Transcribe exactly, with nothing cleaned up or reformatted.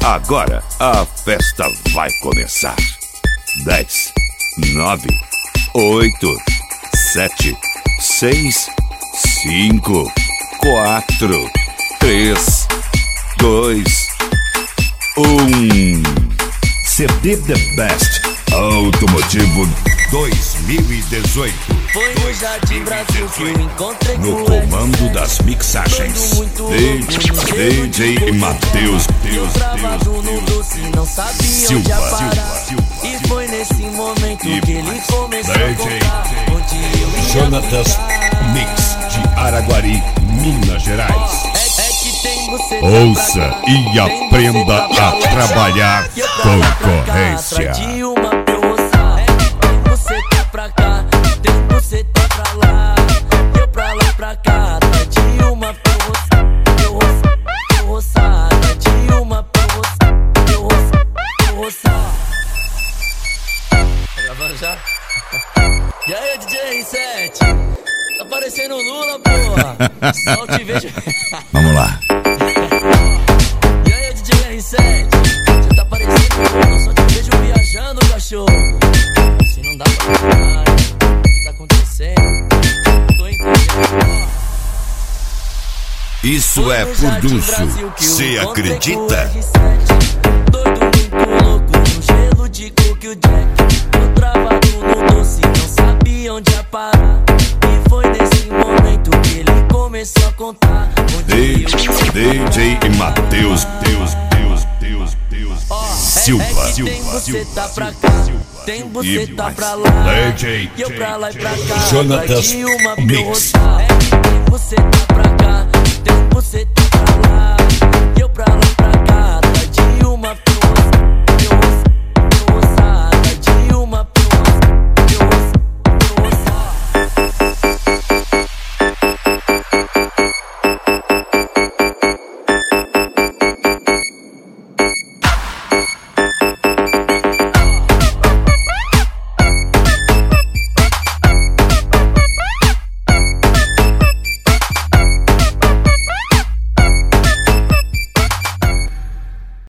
Agora a festa vai começar. Dez, nove, oito, sete, seis, cinco, quatro, três, dois, um. C D The Best Automotivo dois mil e dezoito. Foi no Jardim Brasil que eu encontrei no com o comando das mixagens D J Matheus Deus travado no doce, não sabia onde ia parar. E foi nesse momento que ele começou a contar onde eu ia Jonatas ficar. Mix de Araguari, Minas Gerais. É, é que tem você Ouça e aprenda a trabalhar concorrência. De uma pra eu roçar. É que tem você tá pra cá, tem você tá pra lá, eu pra lá pra cá. Tá de uma pra eu roçar, eu roçar, eu roçar. Tá de uma pra eu roçar, eu roçar, eu roçar. Tá gravando já? E aí, D J sete? Tá parecendo o Lula, porra. Só te vejo. Vamos lá. E aí, D J R sete? Você tá parecendo o Lula, só te vejo viajando, cachorro. Se não dá pra falar, o que tá acontecendo? Tô entendendo. Isso é Furdunço. Cê acredita? Doido, muito louco, no gelo de coco e o Jack. Eu travado no doce, não sabia onde ia parar. E foi nesse momento que ele começou a contar onde eu ia D J Matheus Deus, Deus, Deus, Deus Silva, é, é que Silva, tem você Silva, tá pra Silva, cá, Silva, tem Silva. você E tá mais. pra lá, D J, e eu pra lá e pra cá. Jonatas Vai de uma pra eu Mix. roçar. É que tem você tá pra cá, tem você tá pra lá,